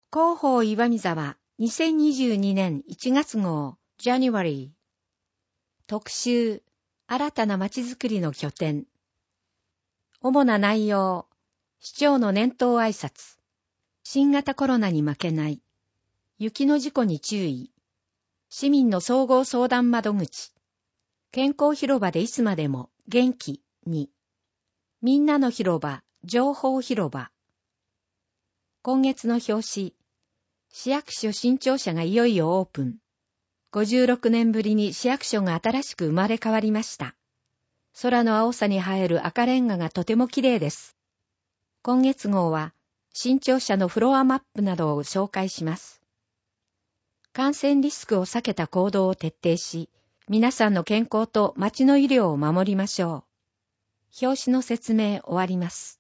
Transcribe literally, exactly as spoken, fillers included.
広報岩見沢にせんにじゅうにねんいちがつ号 January 特集新たなまちづくりの拠点。主な内容、市長の年頭挨拶、新型コロナに負けない、雪の事故に注意、市民の総合相談窓口、健康広場でいつまでも元気に、みんなの広場、情報広場。今月の表紙、市役所新庁舎がいよいよオープン。ごじゅうろくねんぶりに市役所が新しく生まれ変わりました。空の青さに映える赤レンガがとても綺麗です。今月号は新庁舎のフロアマップなどを紹介します。感染リスクを避けた行動を徹底し、皆さんの健康と町の医療を守りましょう。表紙の説明終わります。